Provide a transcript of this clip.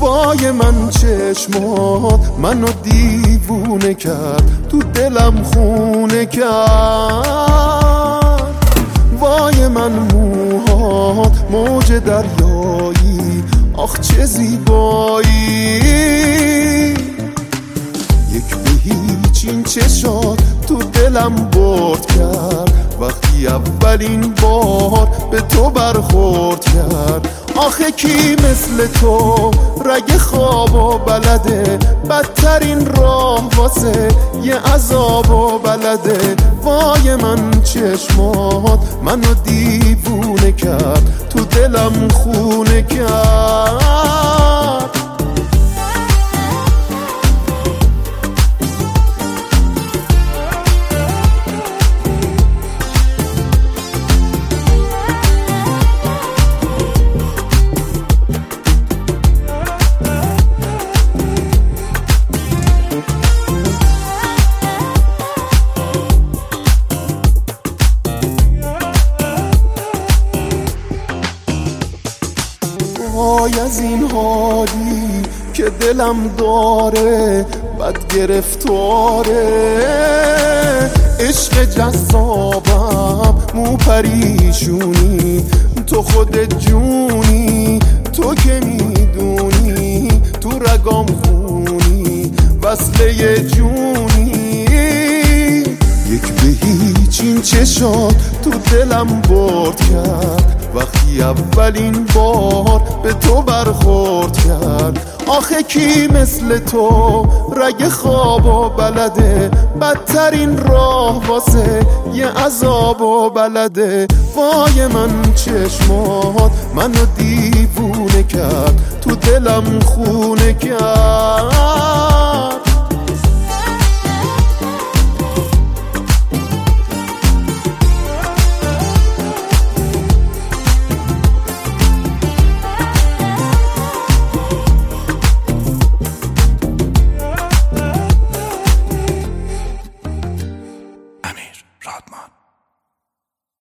وای من چشمات منو دیوونه کرد، تو دلم خونه کرد. وای من موهات موج دریایی، آخ چه زیبایی. یک به هیچ این چشات تو دلم برد کرد، وقتی اولین بار به تو برخورد کرد. آخه کی مثل تو رگ خوابو بلده، بدترین راه واسه یه عذابو بلده. وای من چشمات منو دیوونه کرد، تو دلم خونه کرد. وای از این حالی که دلم داره، بد گرفتاره. عشق جذابم مو پریشونی، تو خودت جونی، تو که میدونی تو رگام خونی، وصله جونی. یک به هیچ این چشات تو دلم برد کرد، وقتی اولین بار به تو برخورد کرد. آخه کی مثل تو رگ خوابو بلده، بدترین راه واسه یه عذابو بلده. وای من چشمات منو دیوونه کرد، تو دلم خونه کرد.